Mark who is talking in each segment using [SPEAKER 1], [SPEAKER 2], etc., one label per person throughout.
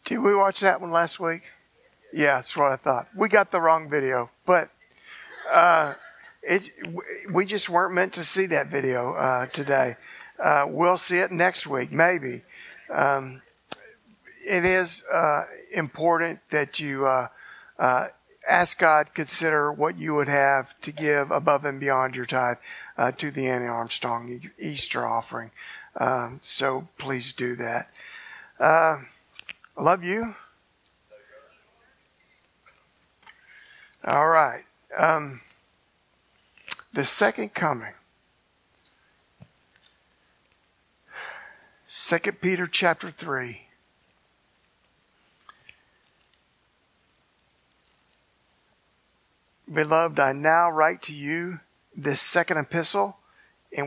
[SPEAKER 1] Did we watch that one last week? Yeah, that's what I thought. We got the wrong video, but we just weren't meant to see that video today. We'll see it next week, maybe. It is important that you ask God, consider what you would have to give above and beyond your tithe to the Annie Armstrong Easter offering. So please do that. Love you. All right. The second coming. 2 Peter chapter 3. Beloved, I now write to you this second epistle, in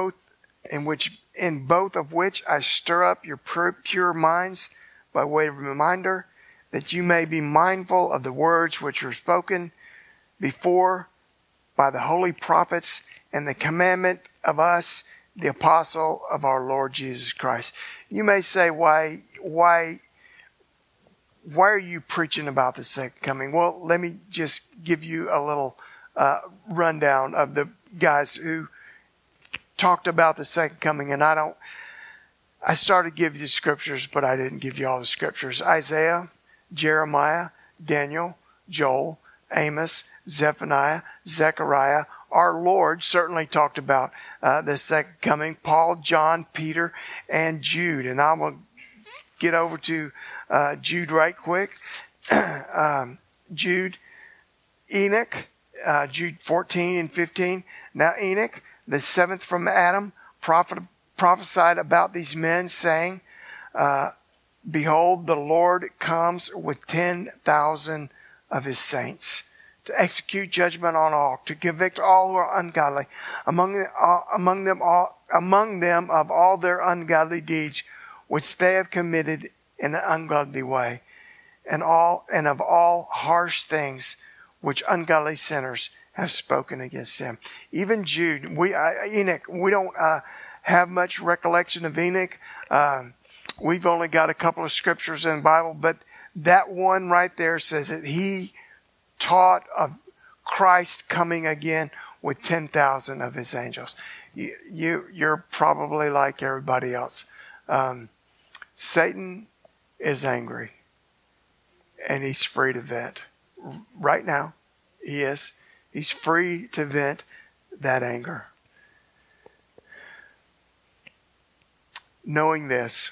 [SPEAKER 1] both of which I stir up your pure minds by way of reminder, that you may be mindful of the words which were spoken before by the holy prophets, and the commandment of us, the apostle of our Lord Jesus Christ. You may say, why are you preaching about the second coming? Well, let me just give you a little rundown of the guys who talked about the second coming. And I started to give you the scriptures, but I didn't give you all the scriptures. Isaiah, Jeremiah, Daniel, Joel, Amos, Zephaniah, Zechariah. Our Lord certainly talked about the second coming. Paul, John, Peter, and Jude. And I will get over to Jude right quick. Jude, Enoch, Jude 14 and 15. Now Enoch, the seventh from Adam, prophesied about these men, saying, behold, the Lord comes with 10,000 of his saints to execute judgment on all, to convict all who are ungodly, among them of all their ungodly deeds which they have committed in an ungodly way, and of all harsh things which ungodly sinners have spoken against him. Even Jude, Enoch, we don't have much recollection of Enoch. We've only got a couple of scriptures in the Bible, but that one right there says that he taught of Christ coming again with 10,000 of his angels. You're probably like everybody else. Satan is angry, and he's free to vent. Right now, he is. He's free to vent that anger. Knowing this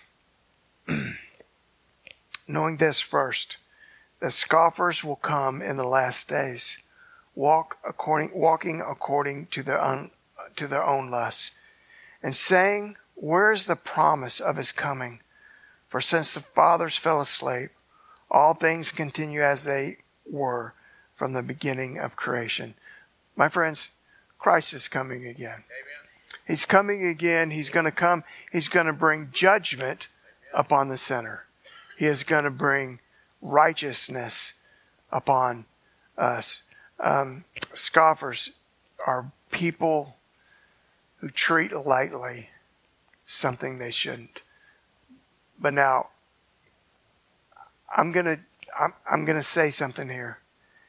[SPEAKER 1] first, the scoffers will come in the last days, walking according to their own lusts, and saying, where is the promise of his coming? For since the fathers fell asleep, all things continue as they were from the beginning of creation. My friends, Christ is coming again. Amen. He's coming again. He's going to come. He's going to bring judgment upon the sinner. He is going to bring righteousness upon us. Scoffers are people who treat lightly something they shouldn't. But now, I'm gonna say something here.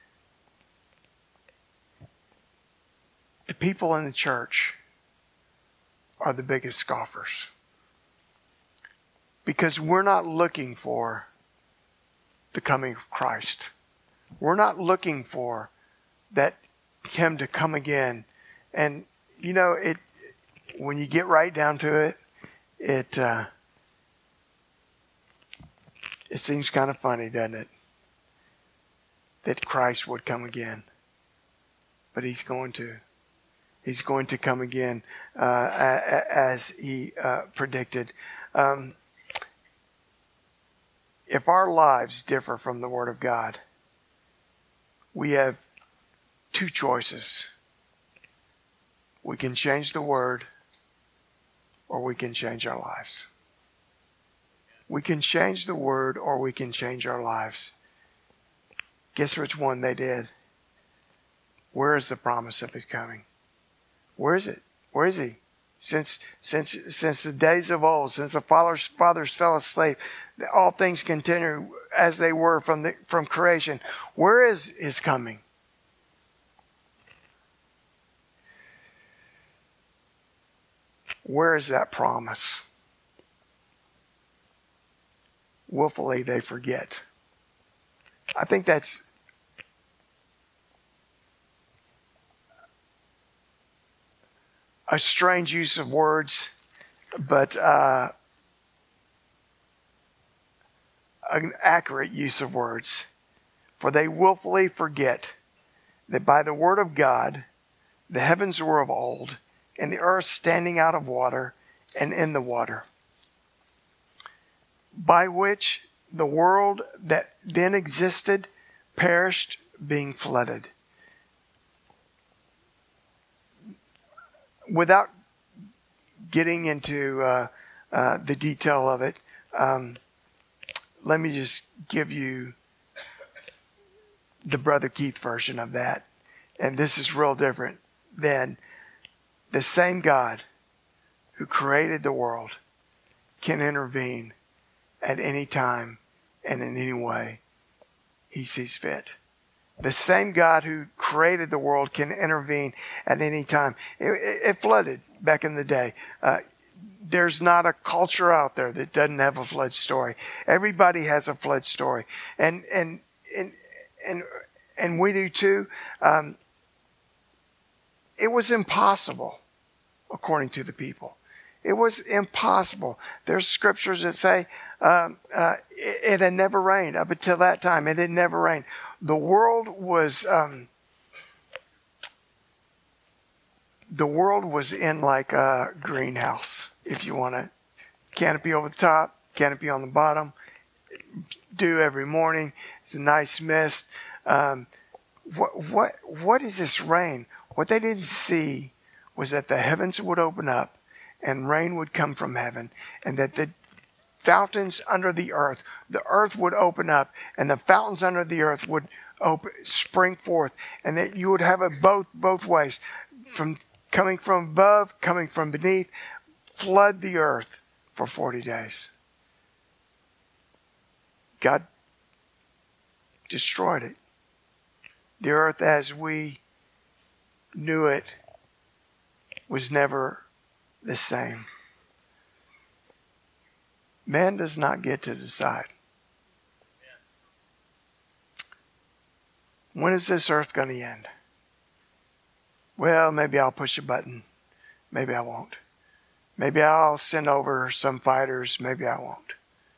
[SPEAKER 1] The people in the church are the biggest scoffers, because we're not looking for the coming of Christ. We're not looking for him to come again. And you know, when you get right down to it seems kind of funny, doesn't it? That Christ would come again. But he's going to. He's going to come again as he predicted. If our lives differ from the Word of God, we have two choices. We can change the Word, or we can change our lives. We can change the Word, or we can change our lives. Guess which one they did? Where is the promise of his coming? Where is it? Where is he? Since the days of old, since the fathers fell asleep, all things continue as they were from creation. Where is his coming? Where is that promise? Willfully they forget. I think that's a strange use of words, but an accurate use of words. For they willfully forget that by the word of God the heavens were of old, and the earth standing out of water and in the water, by which the world that then existed perished, being flooded. Without getting into the detail of it, let me just give you the Brother Keith version of that. And this is real different than the same God who created the world can intervene at any time and in any way he sees fit. The same God who created the world can intervene at any time. It flooded back in the day. There's not a culture out there that doesn't have a flood story. Everybody has a flood story, and we do too. It was impossible, according to the people. It was impossible. There's scriptures that say it had never rained up until that time. It had never rained. The world was in like a greenhouse, if you want to. Canopy over the top, canopy on the bottom. Dew every morning. It's a nice mist. What is this rain? What they didn't see was that the heavens would open up and rain would come from heaven, and that the fountains under the earth would open up, and the fountains under the earth would spring forth, and that you would have it both ways, from coming from above, coming from beneath, flood the earth for 40 days. God destroyed it. The earth as we knew it was never the same. Man does not get to decide. When is this earth going to end? Well, maybe I'll push a button. Maybe I won't. Maybe I'll send over some fighters. Maybe I won't.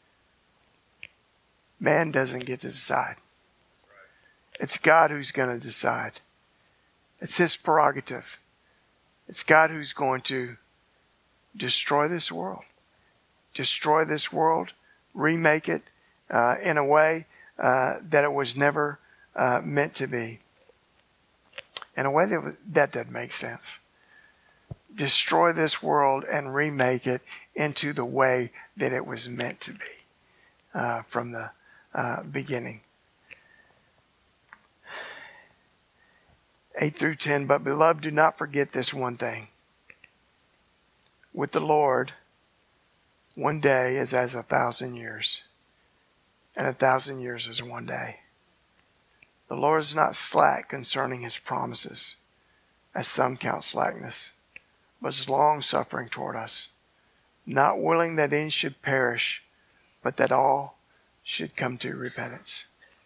[SPEAKER 1] Man doesn't get to decide. It's God who's going to decide. It's his prerogative. It's God who's going to destroy this world. Destroy this world, remake it in a way that it was never meant to be. In a way that doesn't make sense. Destroy this world and remake it into the way that it was meant to be from the beginning. 8 through 10, but beloved, do not forget this one thing. With the Lord, one day is as 1,000 years, and 1,000 years is one day. The Lord is not slack concerning his promises, as some count slackness, but is long-suffering toward us, not willing that any should perish, but that all should come to repentance.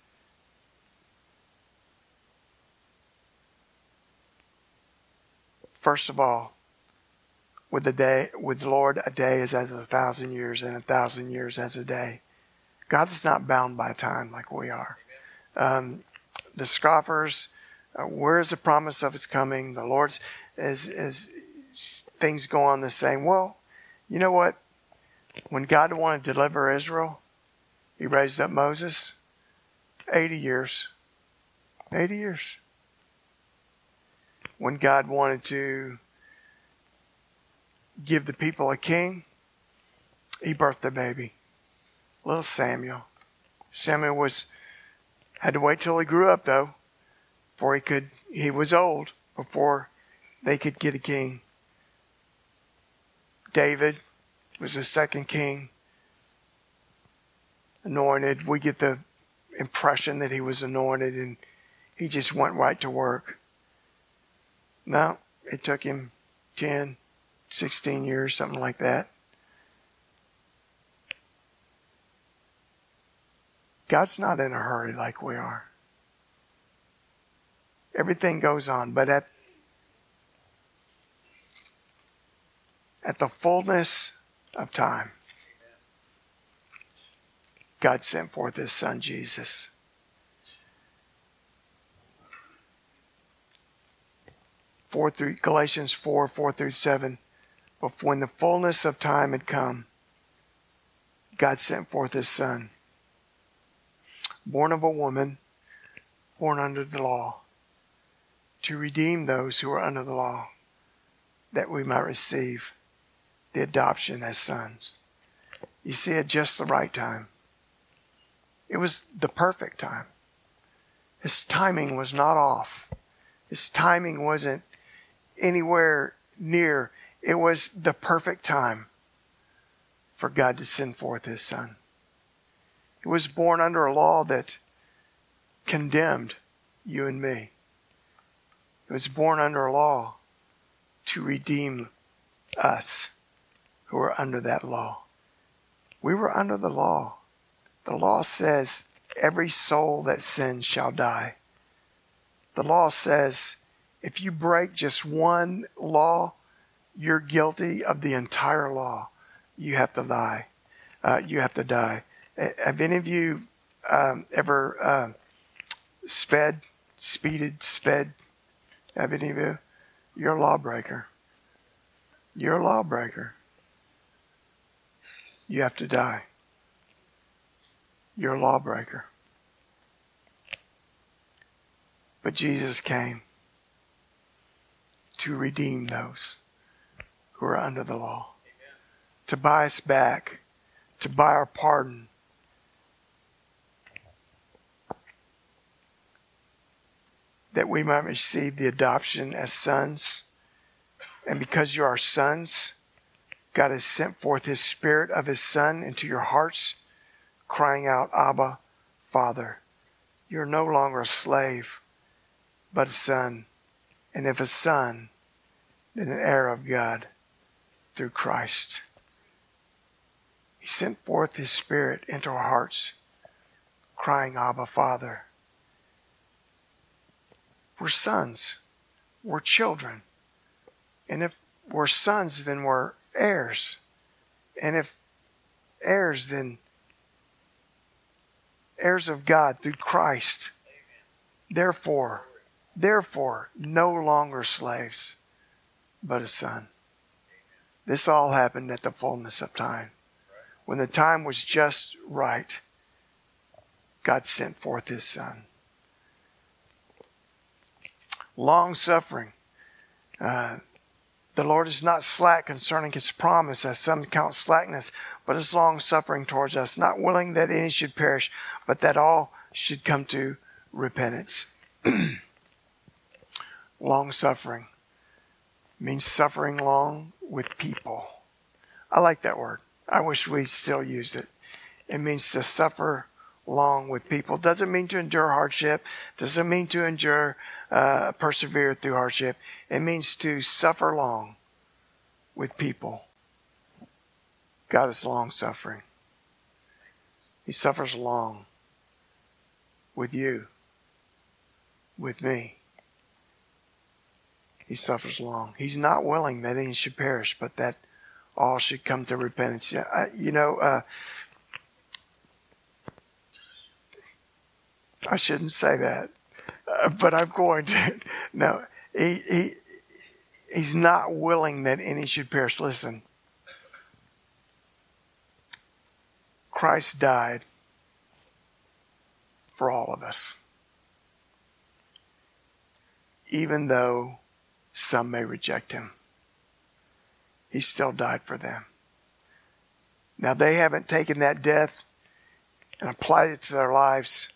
[SPEAKER 1] First of all, with the Lord, a day is as 1,000 years, and 1,000 years as a day. God is not bound by time like we are. The scoffers, where is the promise of his coming? The Lord's, as things go on the same. Well, you know what? When God wanted to deliver Israel, he raised up Moses. 80 years. 80 years. When God wanted to give the people a king, he birthed a baby. Little Samuel. Samuel had to wait till he grew up though, before he was old, before they could get a king. David was the second king. anointed. We get the impression that he was anointed and he just went right to work. No, it took him 10, 16 years, something like that. God's not in a hurry like we are. Everything goes on, but at the fullness of time, God sent forth his son, Jesus. Galatians 4:4-7. But when the fullness of time had come, God sent forth his son, born of a woman, born under the law, to redeem those who are under the law, that we might receive the adoption as sons. You see, at just the right time. It was the perfect time. His timing was not off. His timing wasn't anywhere near. It was the perfect time for God to send forth his son. He was born under a law that condemned you and me. He was born under a law to redeem us who are under that law. We were under the law. The law says every soul that sins shall die. The law says if you break just one law, you're guilty of the entire law. You have to die. Have any of you ever sped? Have any of you? You're a lawbreaker. You're a lawbreaker. You have to die. You're a lawbreaker. But Jesus came to redeem those who are under the law. Amen. To buy us back. To buy our pardon. That we might receive the adoption as sons. And because you are sons, God has sent forth his Spirit of his Son into your hearts, crying out, Abba, Father. You're no longer a slave, but a son. And if a son, then an heir of God through Christ. He sent forth his Spirit into our hearts, crying, Abba, Father. We're sons. We're children. And if we're sons, then we're heirs. And if heirs, then heirs of God through Christ. Therefore, no longer slaves, but a son. This all happened at the fullness of time. When the time was just right, God sent forth his son. Long suffering. The Lord is not slack concerning his promise, as some count slackness, but is long suffering towards us, not willing that any should perish, but that all should come to repentance. Long suffering means suffering long with people. I like that word. I wish we still used it. It means to suffer long with people. Doesn't mean to endure hardship. Doesn't mean to endure, persevere through hardship. It means to suffer long with people. God is long suffering. He suffers long with you, with me. He suffers long. He's not willing that any should perish, but that all should come to repentance. I shouldn't say that, but I'm going to. No, he's not willing that any should perish. Listen, Christ died for all of us, even though some may reject him. He still died for them. Now, they haven't taken that death and applied it to their lives,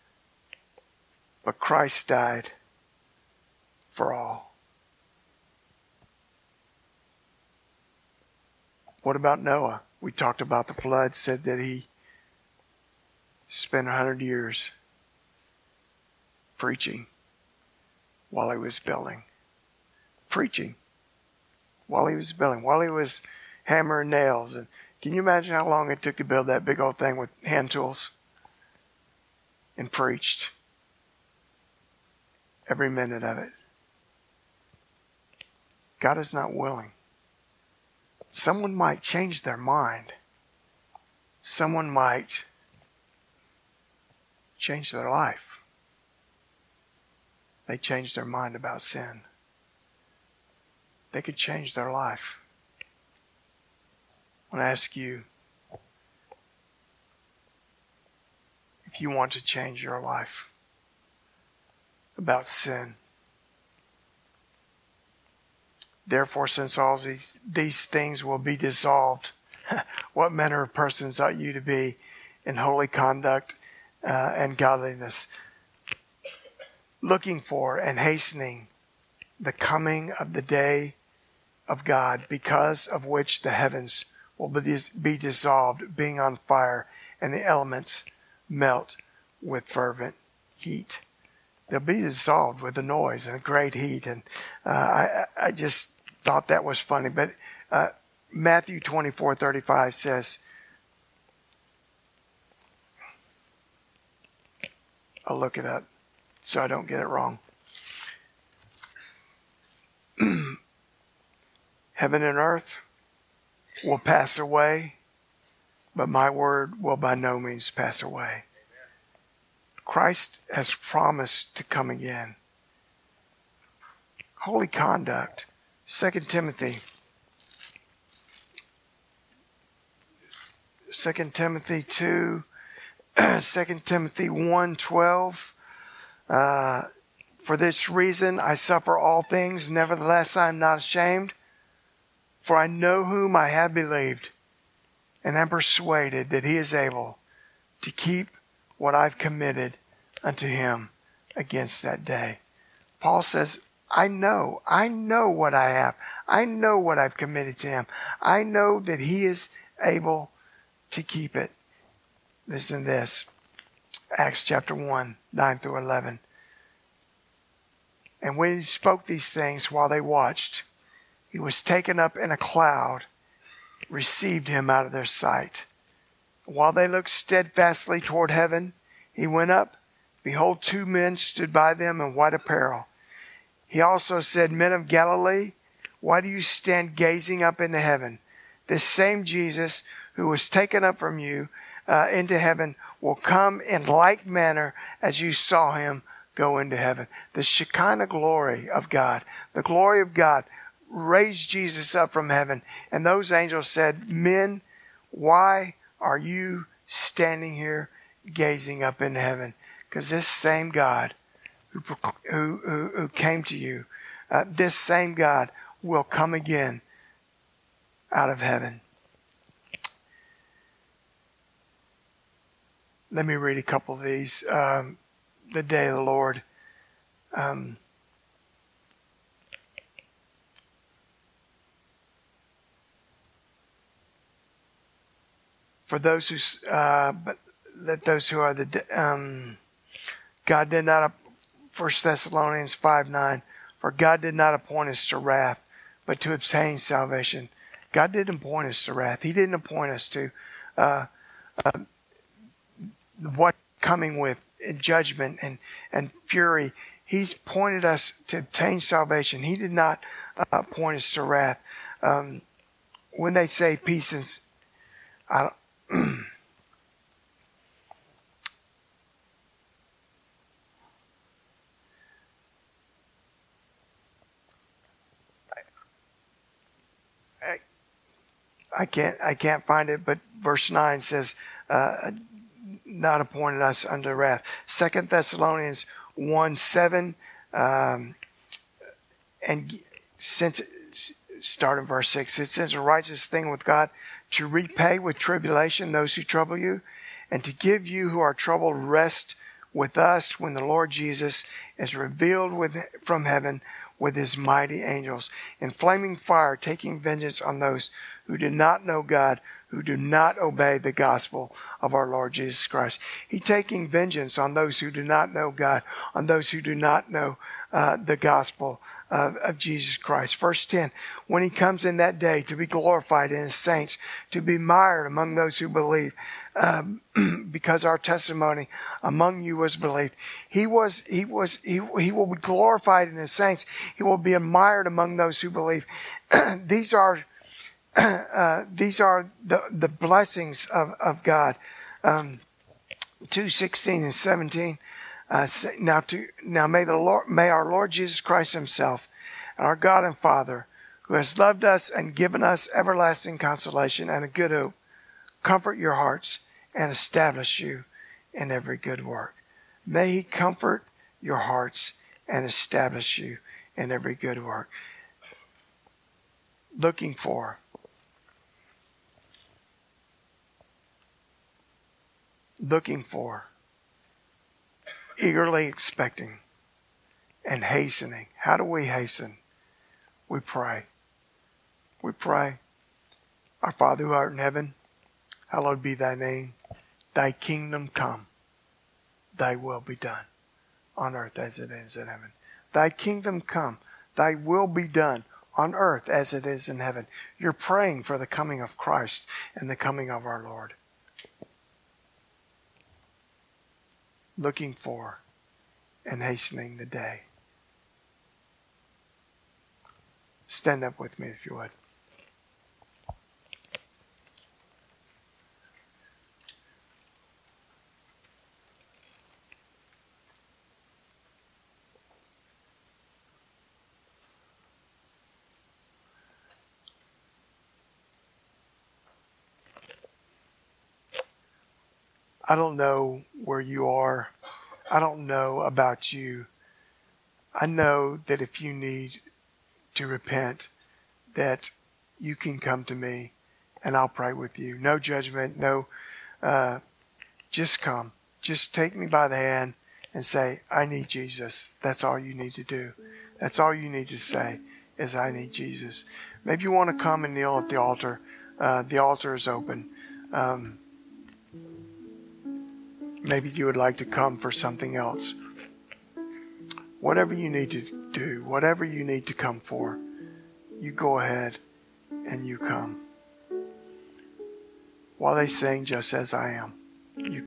[SPEAKER 1] but Christ died for all. What about Noah? We talked about the flood, said that he spent 100 years preaching while he was building. Preaching while he was building, while he was hammering nails. And can you imagine how long it took to build that big old thing with hand tools? And preached every minute of it. God is not willing. Someone might change their mind. Someone might change their life. They changed their mind about sin. They could change their life. I want to ask you, if you want to change your life about sin. Therefore, since all these things will be dissolved, what manner of persons ought you to be in holy conduct and godliness, looking for and hastening the coming of the day of God, because of which the heavens will be dissolved, being on fire, and the elements melt with fervent heat. They'll be dissolved with a noise and a great heat. And I just thought that was funny. But Matthew 24:35 says, I'll look it up so I don't get it wrong. Heaven and earth will pass away, but my word will by no means pass away. Christ has promised to come again. Holy conduct. 2 Timothy 2, 2 Timothy 1:12. For this reason I suffer all things, nevertheless I am not ashamed. For I know whom I have believed, and am persuaded that he is able to keep what I've committed unto him against that day. Paul says, I know what I have. I know what I've committed to him. I know that he is able to keep it. Listen to this. Acts chapter 1, 9 through 11. And when he spoke these things while they watched, he was taken up in a cloud, received him out of their sight. While they looked steadfastly toward heaven, he went up. Behold, 2 men stood by them in white apparel. He also said, Men of Galilee, why do you stand gazing up into heaven? This same Jesus who was taken up from you into heaven will come in like manner as you saw him go into heaven. The Shekinah glory of God, the glory of God raised Jesus up from heaven. And those angels said, Men, why are you standing here gazing up into heaven? Because this same God who came to you, this same God will come again out of heaven. Let me read a couple of these. The day of the Lord. For those who, but let those who are the, God did not, 1 Thessalonians 5:9, for God did not appoint us to wrath, but to obtain salvation. God didn't appoint us to wrath. He didn't appoint us to what coming with judgment and fury. He's pointed us to obtain salvation. He did not point us to wrath. When they say peace and I can't find it, but verse 9 says, not appointed us unto wrath. 2 Thessalonians 1:7, and since start in verse 6, it says, a righteous thing with God to repay with tribulation those who trouble you, and to give you who are troubled rest with us when the Lord Jesus is revealed from heaven with his mighty angels in flaming fire, taking vengeance on those who did not know God, who do not obey the gospel of our Lord Jesus Christ. He's taking vengeance on those who do not know God, on those who do not know the gospel of Jesus Christ. Verse 10, when he comes in that day to be glorified in his saints, to be admired among those who believe, because our testimony among you was believed. He will be glorified in his saints. He will be admired among those who believe. These are the blessings of God. 2:16 and 17. Now may our Lord Jesus Christ himself and our God and Father, who has loved us and given us everlasting consolation and a good hope, comfort your hearts and establish you in every good work. May he comfort your hearts and establish you in every good work. Looking for, eagerly expecting, and hastening. How do we hasten? We pray. We pray. Our Father who art in heaven, hallowed be thy name. Thy kingdom come. Thy will be done on earth as it is in heaven. Thy kingdom come. Thy will be done on earth as it is in heaven. You're praying for the coming of Christ and the coming of our Lord. Looking for and hastening the day. Stand up with me if you would. I don't know where you are. I don't know about you. I know that if you need to repent, that you can come to me and I'll pray with you. No judgment, just come. Just take me by the hand and say, I need Jesus. That's all you need to do. That's all you need to say is, I need Jesus. Maybe you want to come and kneel at the altar. The altar is open. Maybe you would like to come for something else. Whatever you need to do, whatever you need to come for, you go ahead and you come. While they sing, just as I am, you